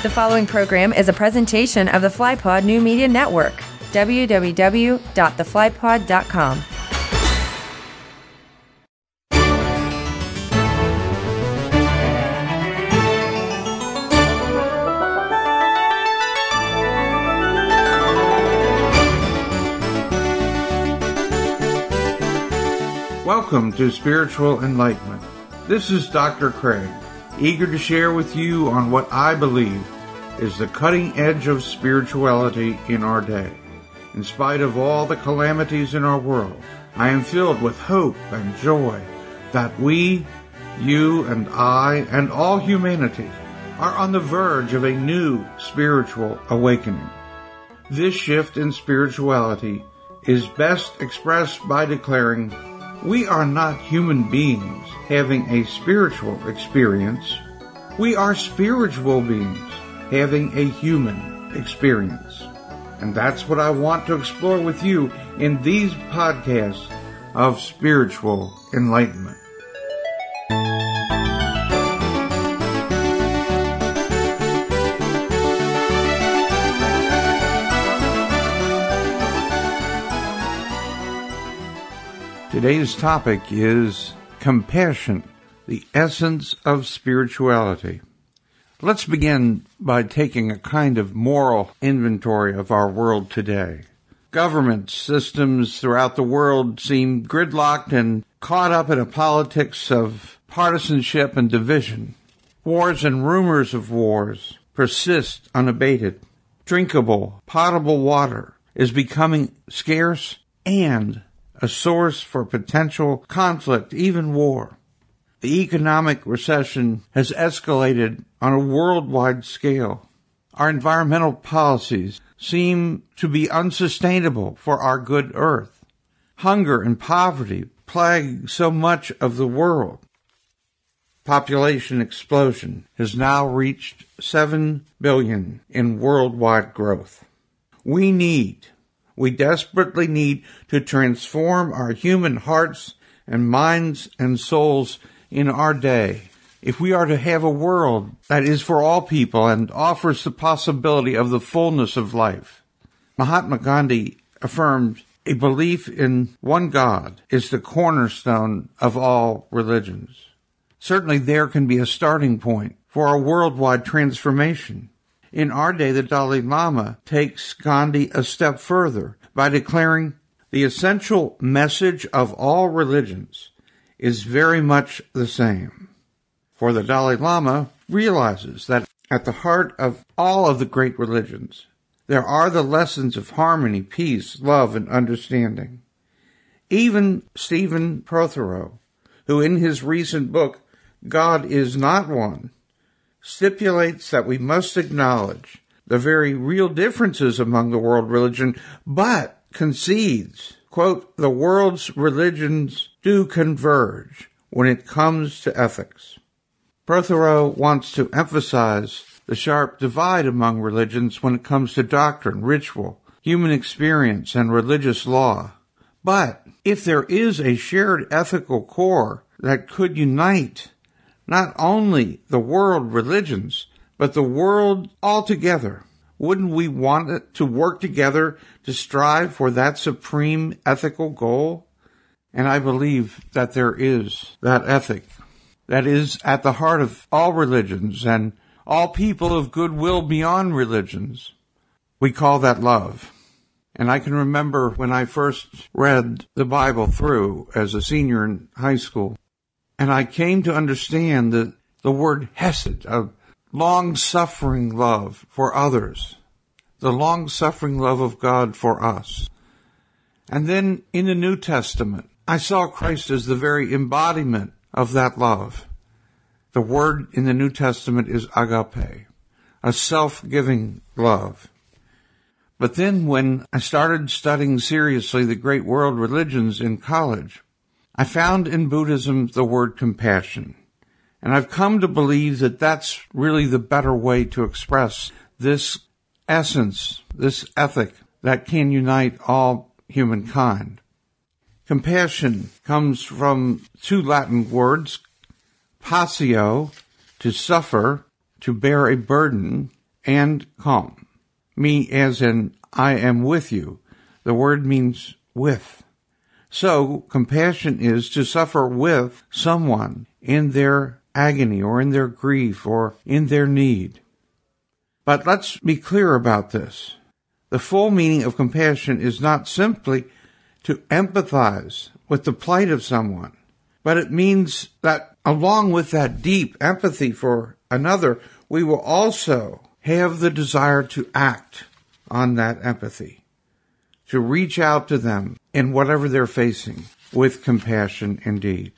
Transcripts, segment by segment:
The following program is a presentation of the FlyPod New Media Network, www.theflypod.com. Welcome to Spiritual Enlightenment. This is Dr. Craig, eager to share with you on what I believe is the cutting edge of spirituality in our day. In spite of all the calamities in our world, I am filled with hope and joy that we, you and I, and all humanity are on the verge of a new spiritual awakening. This shift in spirituality is best expressed by declaring, we are not human beings having a spiritual experience. We are spiritual beings having a human experience. And that's what I want to explore with you in these podcasts of Spiritual Enlightenment. Today's topic is compassion, the essence of spirituality. Let's begin by taking a kind of moral inventory of our world today. Government systems throughout the world seem gridlocked and caught up in a politics of partisanship and division. Wars and rumors of wars persist unabated. Drinkable, potable water is becoming scarce and a source for potential conflict, even war. The economic recession has escalated on a worldwide scale. Our environmental policies seem to be unsustainable for our good earth. Hunger and poverty plague so much of the world. Population explosion has now reached 7 billion in worldwide growth. We desperately need to transform our human hearts and minds and souls in our day if we are to have a world that is for all people and offers the possibility of the fullness of life. Mahatma Gandhi affirmed a belief in one God is the cornerstone of all religions. Certainly there can be a starting point for a worldwide transformation. In our day, the Dalai Lama takes Gandhi a step further by declaring the essential message of all religions is very much the same. For the Dalai Lama realizes that at the heart of all of the great religions, there are the lessons of harmony, peace, love, and understanding. Even Stephen Prothero, who in his recent book, God is Not One, stipulates that we must acknowledge the very real differences among the world religion, but concedes, quote, the world's religions do converge when it comes to ethics. Prothero wants to emphasize the sharp divide among religions when it comes to doctrine, ritual, human experience, and religious law. But if there is a shared ethical core that could unite not only the world religions, but the world altogether, wouldn't we want it to work together to strive for that supreme ethical goal? And I believe that there is that ethic that is at the heart of all religions and all people of goodwill beyond religions. We call that love. And I can remember when I first read the Bible through as a senior in high school, and I came to understand that the word hesed, of long-suffering love for others, the long-suffering love of God for us. And then in the New Testament, I saw Christ as the very embodiment of that love. The word in the New Testament is agape, a self-giving love. But then when I started studying seriously the great world religions in college, I found in Buddhism the word compassion. And I've come to believe that that's really the better way to express this essence, this ethic that can unite all humankind. Compassion comes from two Latin words, passio, to suffer, to bear a burden, and calm. Me as in I am with you. The word means with. So compassion is to suffer with someone in their agony or in their grief or in their need. But let's be clear about this. The full meaning of compassion is not simply to empathize with the plight of someone, but it means that along with that deep empathy for another, we will also have the desire to act on that empathy, to reach out to them in whatever they're facing with compassion indeed.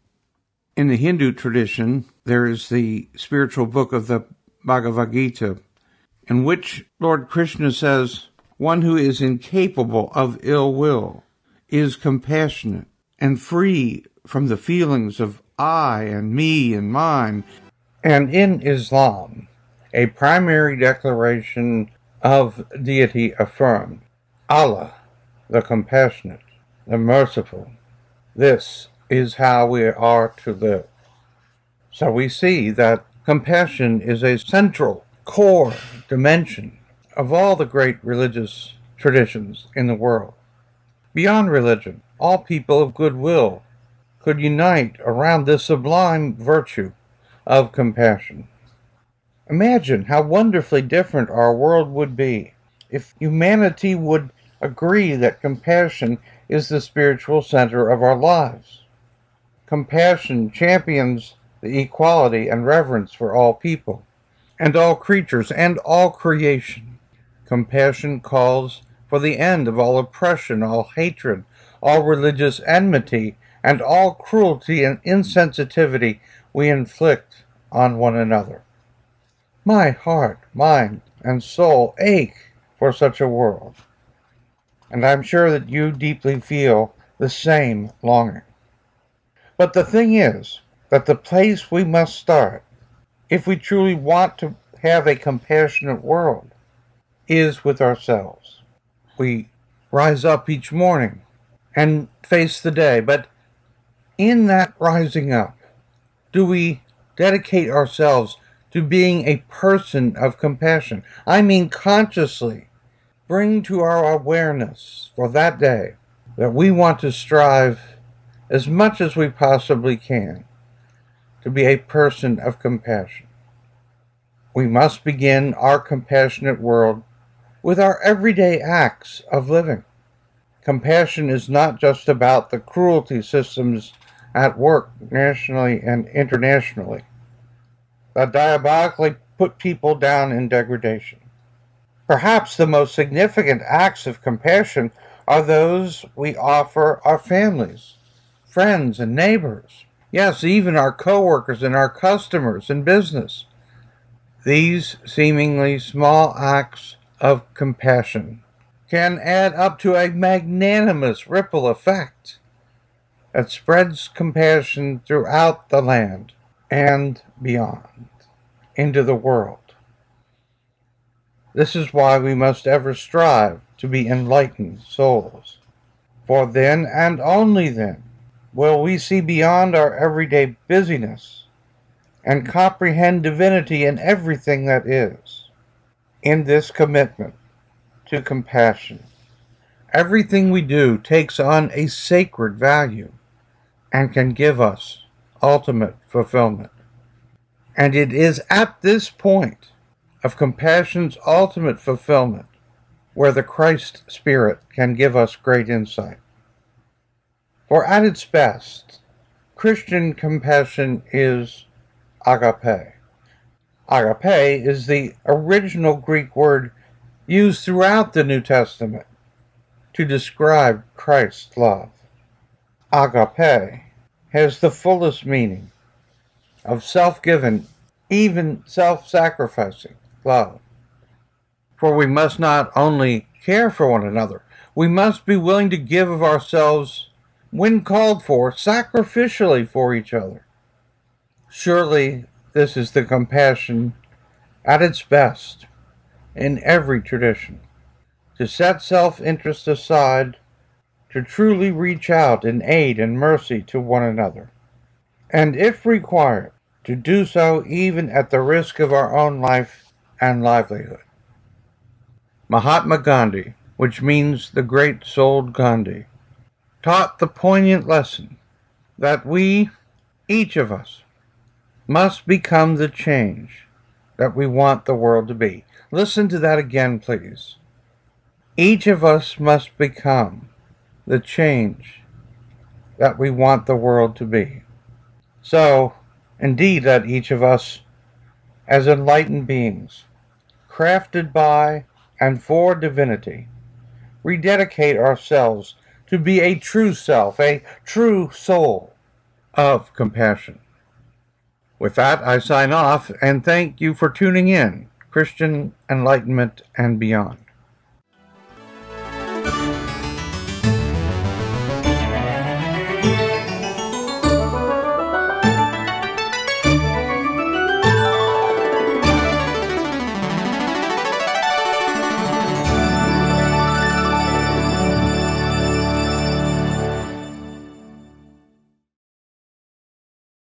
In the Hindu tradition, there is the spiritual book of the Bhagavad Gita, in which Lord Krishna says, one who is incapable of ill will is compassionate and free from the feelings of I and me and mine. And in Islam, a primary declaration of deity affirmed, Allah, the compassionate, the merciful. This is how we are to live. So we see that compassion is a central core dimension of all the great religious traditions in the world. Beyond religion, all people of goodwill could unite around this sublime virtue of compassion. Imagine how wonderfully different our world would be if humanity would agree that compassion is the spiritual center of our lives. Compassion champions the equality and reverence for all people and all creatures and all creation. Compassion calls for the end of all oppression, all hatred, all religious enmity, and all cruelty and insensitivity we inflict on one another. My heart, mind, and soul ache for such a world, and I'm sure that you deeply feel the same longing. But the thing is that the place we must start, if we truly want to have a compassionate world, is with ourselves. We rise up each morning and face the day, but in that rising up, do we dedicate ourselves to being a person of compassion? I mean consciously bring to our awareness for that day that we want to strive as much as we possibly can to be a person of compassion. We must begin our compassionate world with our everyday acts of living. Compassion is not just about the cruelty systems at work nationally and internationally that diabolically put people down in degradation. Perhaps the most significant acts of compassion are those we offer our families, friends, and neighbors. Yes, even our coworkers and our customers in business. These seemingly small acts of compassion can add up to a magnanimous ripple effect that spreads compassion throughout the land and beyond into the world. This is why we must ever strive to be enlightened souls, for then and only then will we see beyond our everyday busyness and comprehend divinity in everything that is. In this commitment to compassion, everything we do takes on a sacred value and can give us ultimate fulfillment. And it is at this point of compassion's ultimate fulfillment where the Christ Spirit can give us great insight. For at its best, Christian compassion is agape. Agape is the original Greek word used throughout the New Testament to describe Christ's love. Agape has the fullest meaning of self-given, even self-sacrificing love. For we must not only care for one another, we must be willing to give of ourselves when called for, sacrificially for each other. Surely this is the compassion at its best in every tradition, to set self-interest aside, to truly reach out in aid and mercy to one another, and if required, to do so even at the risk of our own life and livelihood. Mahatma Gandhi, which means the great-souled Gandhi, taught the poignant lesson that we, each of us, must become the change that we want the world to be. Listen to that again, please. Each of us must become the change that we want the world to be. So, indeed, let each of us, as enlightened beings, crafted by and for divinity, rededicate ourselves to be a true self, a true soul of compassion. With that, I sign off and thank you for tuning in. Christian Enlightenment and Beyond.